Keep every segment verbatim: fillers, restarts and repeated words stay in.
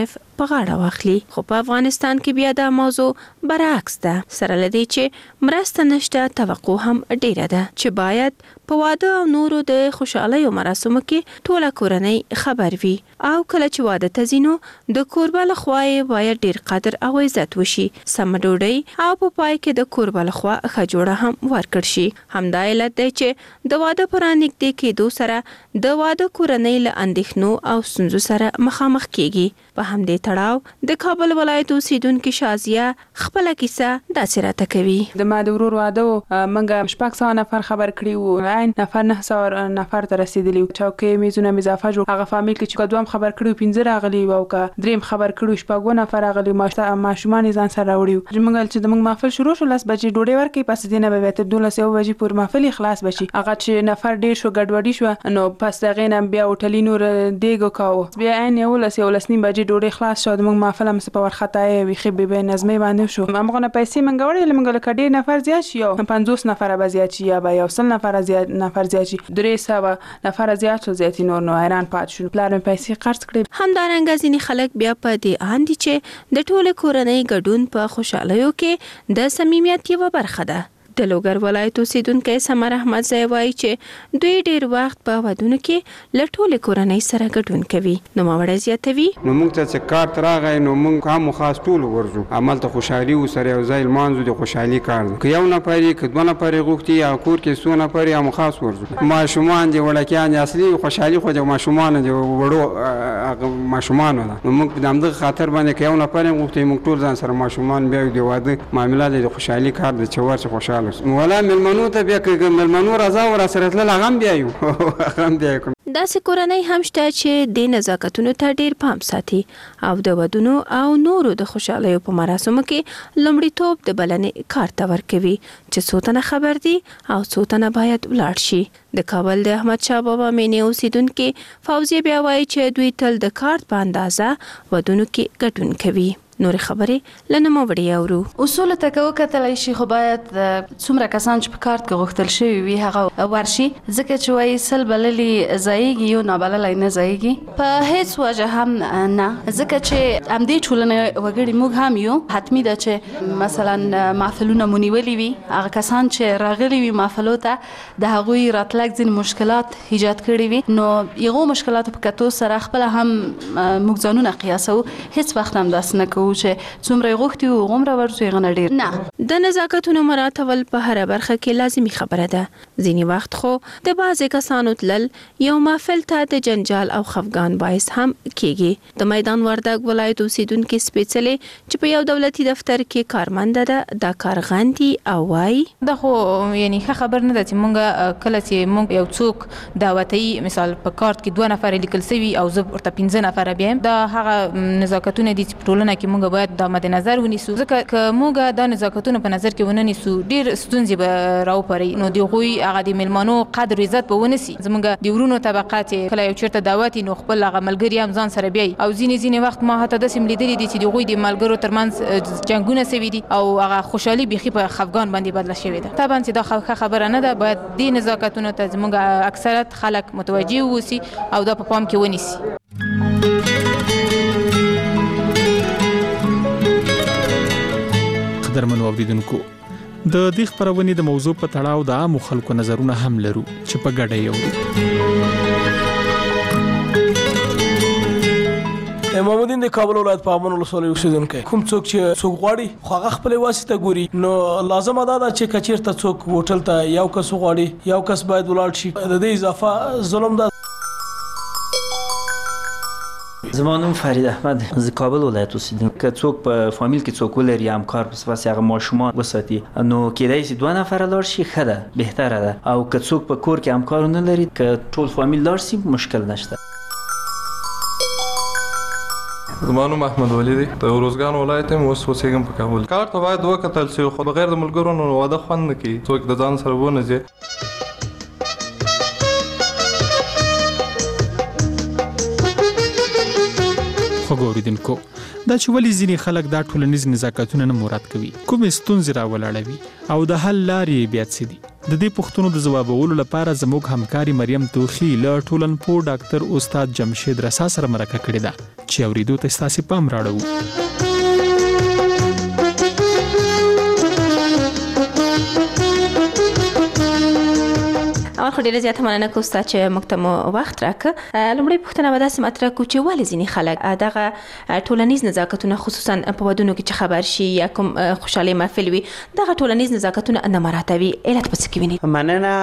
په غاړه واخلي. خو په افغانستان کې بیا دا موضوع برعکس ده. سره لدی چې مرسته نشته، توقع هم ډیره ده چې باید په واده او نورو د خوشحالۍ او مراسمو کې ټوله کورنۍ خبر وي، او کله چې واده ته ځینو د کوربه له خوا باید ډیر قدر او عزت وشي، سم ډوډۍ او په پای کې د کوربه له خوا ښه جوړه هم ورکړ شي. همدا علت دی چې د واده پر نږدې کېدو سره د واده کورنۍ له اندېښنو او ستونزو سره مخامخ کیږي. په همدې تړاو د کابل ولایت اوسیدونکې شازیه خپله کیسه داسې راته کوي. د ما د ورور واده و، موږ شپږ سوه نفر خبر کړي وو، عین نفر نه سوه نفر ته رسېدلي وو. چوکۍ میزونه مې اضافه جوړ، هغه فامیل کې چې که دوهم خبر کړي وو پنځه راغلي وو، او که دریم خبر کړي وو شپږ نفر راغلي وو. ماشومان یې ځان سره راوړي وو. موږ چې زموږ محفل شروع شو لس بجې ډوډۍ ورکوي، پس دې نه به بیا تر دولس یو بجې پورې محفل یې خلاص به شي. هغه چې نفر ډېر شو ګډوډي شوه، نو پس د هغې نه بیا هوټلي نور دیګ وکاوه، بیا عین یولس یولس نیم بجې ډوډۍ خلاص شو. زموږ محفل هم څه په وارخطایۍ ویښې بې بې نظمۍ باندې شو. همغونه پیسې موږ وړلې، موږ لکه ډېر نفر زیات شي، یو پنځوس نفره به زیات شي، یا به یو سل نفره زیات نفر زیات شي، درې سوه نفره زیات شو، زیاتې نور نو حیران پاتې شو. پلار مې پیسې قرض کړې. همدارنګه ځینې خلک بیا په دې اند دي چې د ټولې کورنۍ ګډون په خوشحالیو کې د صمیمیت یوه برخه ده. د لوګر ولایت اوسیدونکی سمر احمد زی وایي چې دوی ډیر وخت په ودونو کې له ټولې کورنۍ سره ګډون کوي. نوموړی زیاتوي نو موږ ته چې کارت راغی نو موږ هم خاص ټول ورځو عملته خوشحالي وسره یو ځای لمانځو. د خوشحالي کار دی، که یو نفر یې که دوه نفر یې غوښتي یا کور کې څو نفر یې هم خاص ورځو. ماشومان دي وړکیان دي، اصلي خوشحالي خو د ماشومانو د وړو ماشومانو ده. نو موږ د همدغه خاطر باندې که یو نفر یې غوښتي موږ ټول ځان سره ماشومان بیا د واده معامله د خوشحالي کار دی چې ورسې خوشحاله ولا ملمنو ته بیا که ملمنو راځه ور سره تلل هغه هم بیا یو هغه هم بیا کوم. داسې کورنۍ هم شته چې د نزاکتونو ته ډیر پام ساتي او د ودونو او نورو د خوشحالیو په مراسمو کې لومړیتوب د بلنې کارت ته ورکوي چې څو تنه خبر دي او څو تنه باید ولاړ شي. د کابل د احمد شاه بابا مینې اوسیدونکې فوزیه بیا وایي چې دوی تل د کارت په اندازه ودونو کې ګډون کوي. نور خبرې لنه وړي اورو. اصول ته کو کتلای شي، خو باید څومره کسان چې په کارت کې غوښتل شوی وي هغه ورشي، ځکه چې وایي سل بللي ځایږي یو نابللی نه ځایږي په هیڅ وجه هم نه، ځکه چې همدې ټولنې وګړي موږ هم یو. حتمي ده چې مثلا محفلونه مو نیولي وي، هغه کسان چې راغلي وي محفلو ته د هغوی راتلک ځینې مشکلات ایجاد کړي وي، نو یغو مشکلاتو په کتو سره خپله هم موږ ځانونه قیاسو. هیڅ وخت هم داسې نه کوو چې څومره غوښتي وو غومره ورځو یې غنه ډېر نه. د نزاکتونو مراعاتول په هره برخه کې لازمي خبره ده. ځینې وخت خو د بعضې کسانو تلل یو محفل ته د جنجال او خفګان باعث هم کیږي. د میدان وردګ ولایت اوسیدونکې سپېڅلې چې په یو دولتي دفتر کې کارمنده ده دا کار غندي او وایي دا خو یعنی ښه خبر نه ده چې مونږ کله چې مونږ یو څوک دعوتي مثال په کارت کې دوه نفر لیکل سوي او زه ورته پنځه نفر بیم، دا هغه نزاکتونه دي چې په ټولنه کې مونږ باید د مد نظر ونیسو، ځکه که موږ دا نزاکتونه په نظر کې ونه نیسو ډیر ستونزې به راوپري. نو د هغوی هغه د میلمنو قدر عزت به ونیسي. زموږ د ورونو طبقات کله یو چېرته دعوت نو خپل هغه ملګري هم ځان سره بیایي، او ځینې ځینې وخت ما حتی داسې لیدلي دي چې د هغوی د ملګرو ترمنځ جنګونه سوي دي او هغه خوشحالي بیخي په خفګان باندې بدله شوې ده. طبعا چې دا ښه خبره نه ده، باید دې نزاکتونو ته زموږ اکثرت خلک متوجه واوسي او دا په پام کې ونیسي. قدرمنو اوریدونکو، د دې خبرونې د موضوع په تړاو د عامو خلکو نظرونه هم لرو چې په ګډه یو. امام الدین د کابل ولایت په امن ولسوالۍ اوسیدونکی کوم څوک چې څوک غواړي خو هغه خپل واسطه ګوري، نو لازم ده چې کچیرته څوک هوټل ته یو کس غواړي یو کس باید ولاړ شي. د دې اضافه ظلم ده. زما نوم فرید احمد، زه کابل ولایت اوسیدونکی. که څوک په فامیل کې څوک ولري همکار پس پس هغه ماشومان وساتي، نو کېدای شي دوه نفره لاړ شي ښه ده، بهتره ده. او که څوک په کور کې همکار نه لري که ټول فامیل لاړ شي مشکل نشته. زما نوم احمد ولی دی، د روزګان ولایت یم، اوس اوسېږم په کابل. کار ته باید وکتل شي، خو بغیر د ملګرو نو واده خوند نه کوي. څوک د ځان سره ونه ځي. خوګوریدونکو، دا چې ولې ځینې خلک دا ټولنیز نزاکتونه نه مراعات کوي، کومې ستونزې راولاړوي او د حل لارې بیا څه دي؟ د دې پوښتنو د ځوابولو لپاره زموږ همکاري مریم توخی له ټولنپوه ډاکټر استاد جمشید رسا سره مرکه کړې ده چې اوریدو ته ستاسو پام راړو. اول خو ډیره زیاته مننه کوم چې موږ ته مو وخت راکړ. لومړی پوښتنه به داسې مطرح کړو چې ولې ځینې خلک دغه ټولنیز نزاکتونه خصوصا په ودونو کې چې خبر شي یا کوم خوشحالي محفل وي دغه ټولنیز نزاکتونه نه مراعاتوي، علت په څه کې ویني؟ مننه.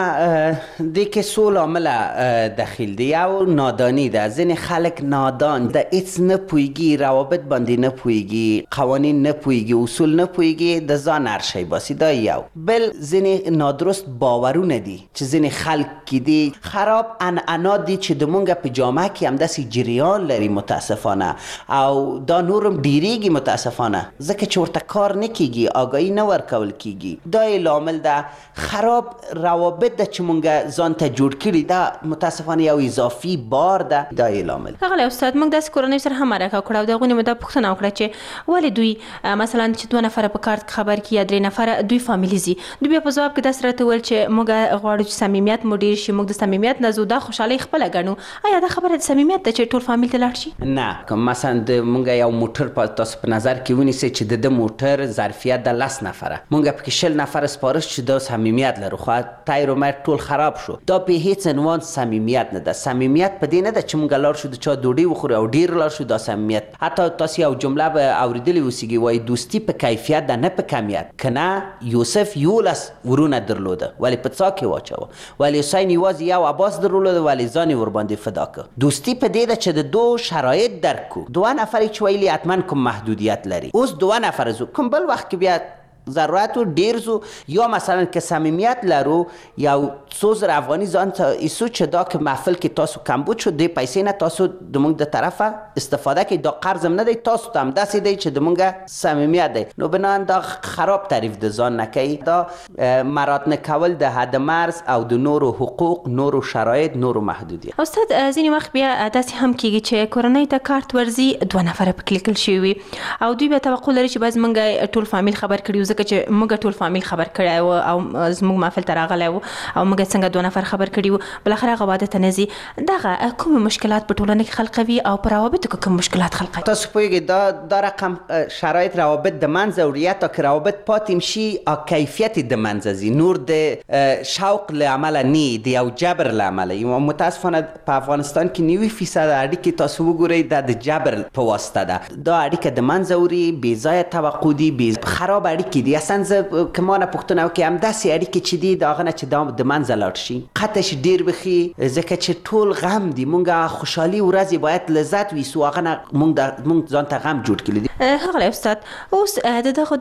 دې کې څو عامله دخیل دي. یو نادانی ده، ځینې خلک نادان د هیڅ نه پوهیږي، روابط باندې نه پوهیږي، قوانین نه پوهیږي، اصول نه پوهیږي، د ځان هر شی باسي. دا یو. بل ځینې نادرست باورونه دي چې ځینې خلک کې دي خراب عنعنات دي چې د مونږ په جامعه کې همداسې جریان لري متاسفانه، او دا نورم ډیریږي متاسفانه ځکه چې ورته کار نه کیږي، آگاهی نه ورکول کیږي. دا یې لامل ده. خراب روابط ده چې مونږ ځان ته جوړ کړي، دا متاسفانه یو اضافي بار ده. دا یې لامل. ښاغلی استاد، موږ داسې کورنۍ سره هم مرکه وکړه او د هغوی نه مو دا پوښتنه وکړه چې ولې دوی مثلا چې دوه نفره په کارت خبر کړي یا درې نفره دوی فامیلي ځي، دوی بیا په ځواب کې داسې راته وویل چې موږ غواړو چې صمیمیت مو ډیر شي، موږ د صمیمیت نه زو دا خوشحالي خپله ګڼو. آیا دا خبره د صمیمیت ده چې ټول فامیل ته لاړ شي؟ نه. که مثلا د مونږ یو موټر په تاسو په نظر کې ونیسئ چې د ده موټر ظرفیت د لس نفره، مونږ پکې شل نفره سپارش چې دا صمیمیت لرو، خو تایر و میر ټول خراب شو. دا په هیڅ عنوان صمیمیت نه ده. صمیمیت په دې نه ده چې مونږ لاړ شو د چا ډوډۍ وخورو او ډیر لاړ شو، دا صمیمیت. حتی تاسو یو جمله به اوریدلې اوسیږي، وایي دوستي په کیفیت ده نه په کمیت. که نه یوسف یولس ورونه درلوده ولی په څا کې واچوه، ولی حسین یوازې یو عباس درلوده ولی ځان یې ورباندې فدا کړ. دوستي په دې ده چې د دو شرایط درک کو. دوه نفرې چې ویلي حتما کوم محدودیت لري. اوس دوه نفر زو کوم بل وخت کې بیا ضرورت و ډیر زو، یا مثلا که صمیمیت لرو یا څو زره افغاني ځان ته ایسو چې دا که محفل کې تاسو کمبود شو دې پیسې نه تاسو د مونږ د طرفه استفاده کوي، دا قرض هم نه دی، تاسو ته هم داسې دی چې د مونږ صمیمیت دی. نو بنان دا خراب تعریف د ځان نه کوي. دا مراعات نه کول د حد مرز او د نورو حقوق، نورو شرایط، نورو محدودیت. استاد ځینې وخت بیا داسې هم کیږي چې کورنۍ ته کارت ورځي دوه نفره پکې لیکل شوي وي او دوی بیا توقع لري چې باز مونږ ټول فامیل خبر کړي، چې موږ ټول فامیل خبر کړی و او زموږ محفل ته راغلی و او موږ څنګه دوه نفر خبر کړي و، بلاخره هغه واده ته نه ځي. دغه کوم مشکلات په ټولنه کې خلقوي او په روابطو کې کوم مشکلات خلقوي؟ تاسو پوهیږئ دا دا رقم شرایط روابط د منځه وړي، حتی که روابط پاتې شي کیفیت د منځه ځي، نور د شوق له امله نه، د یو جبر له امله. متاسفانه په افغانستان کې نوي فیصد اړیکې تاسو وګورئ دا د جبر په واسطه ده. دا اړیکه د منځه وړي، بې ځایه توقع دي، خراب اړیکې دي. اصلا زه که ما نه پوښتنه وکړي همداسې اړیکې چې دي د هغه نه چې دا د منځه لاړ شي قطعش ډېر بخي، ځکه چې ټول غم دي. مونږ خوشحالي ورځې باید لذت ویسو، هغه نه مونږ ځان ته غم جوړ کړي دي. ښاغلی استاد، اوس د دغو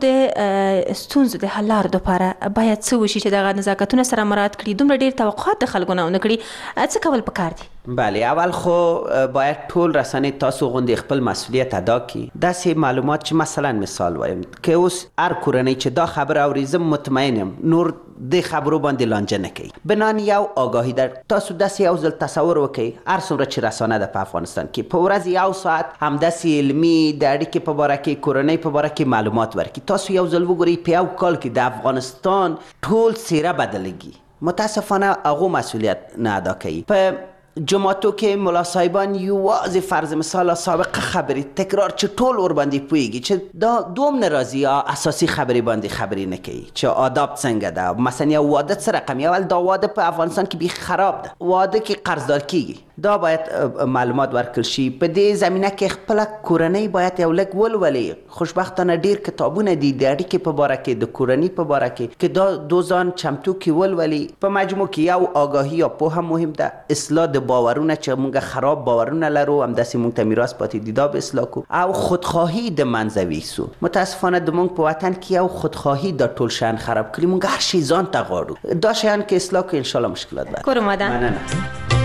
د ستونزو د حل لارو دپاره باید څه وشي چې دغه نزاکتونه سره مراعات کړي؟ دومره ډېر توقعات د خلکو نه ونه کړي، څه کول پکار دي؟ بله، اول خو باید ټول رسنۍ تاسو غوندې خپل مسئولیت ادا کړي. داسې معلومات چې مثلا مثال وایم که اوس هر کورنۍ چې دا خبر اوري، زه مطمئنم نور د خبرو باندې لانجه نه کوي. بنان یو آگاهی در تاسو داسې یو ځل تصور وکړئ، هر څومره چې رسانه ده په افغانستان کې په ورځ یو ساعت همداسې علمي د اړیکې په باره کې، کورنۍ په باره کې معلومات ورکړي. تاسو یو ځل وګورئ په یو کال کې د افغانستان ټول څیره بدلېږي. متاسفانه هغو مسئولیت نه ادا کوي. په جماعتو کې ملا صاحبان یوازې فرض مثال سابقه خبري تکرار چې ټول ور باندې پوهیږي چې دا دوم ناراضي اساسي خبري باندې خبري نه کوي چې آداب څنګه ده. مثلا یو واده څه رقم، اول دا واده په افغانستان کې بي خراب ده، واده کې قرضدار کیږي. دا باید معلومات ورکړل شي. په دې زمینه کې خپل کورنۍ باید یو لږ ولولي. خوشبختانه ډیر کتابونه دي د اړیکې په باره کې، د کورنۍ په باره کې، که دا دوزان چمتو کې ولولي. په مجموع کې یو آگاهی یا پوهه مهم ده، اصلاح د باورونه چې موږ خراب باورونه لرو، همداسې موږ ته میراث پاتې دي، دا به اصلاح کو او خودخواهی د منځه ویسو. متاسفانه د موږ په وطن کې یو خودخواهی د ټول شان خراب کړي. موږ هر شي ځان ته غواړو. دا شیان کې اصلاح کو ان شاء الله مشکلات به کورو ماده. مننه.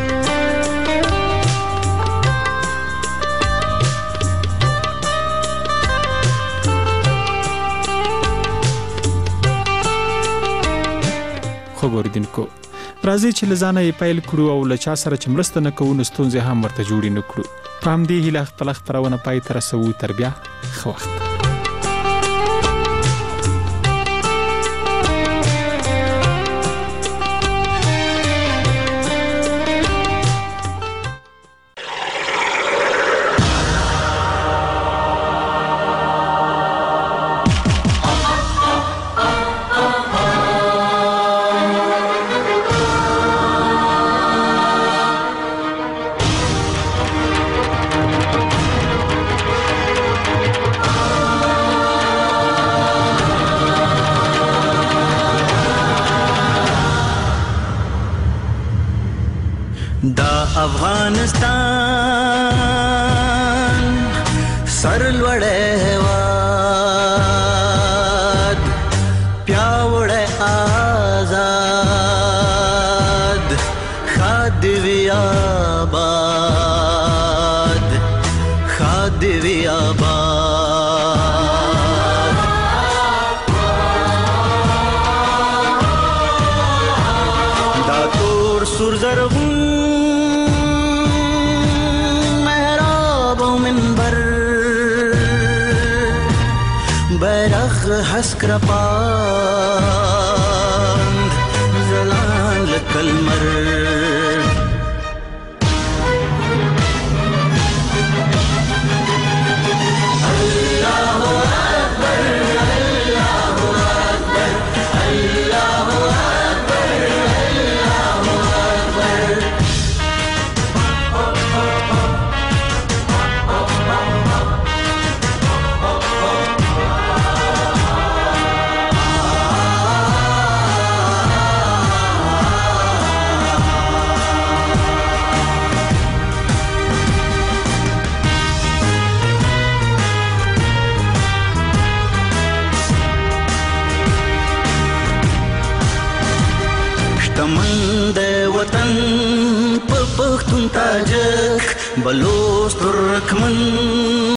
خو ګوریدونکو راځي چې لزانه یې پیل کړو او له چا سره چې مرسته نه کوو نو ستونزې هم ورته جوړې نه کړو. په همدې هیله خپله خپرونه پای ته رسوو. تر بیا ښه وخت. افغانستان سرلوړی هیواد پیاوړی آزاد ښاد دې وي آباد ښاد دې وي آباد دا تور سور زرغون بیرغ هسک رپاند زلان لکه لمر شتمن د وطن په پښتون تاجک بلوچ ترکمن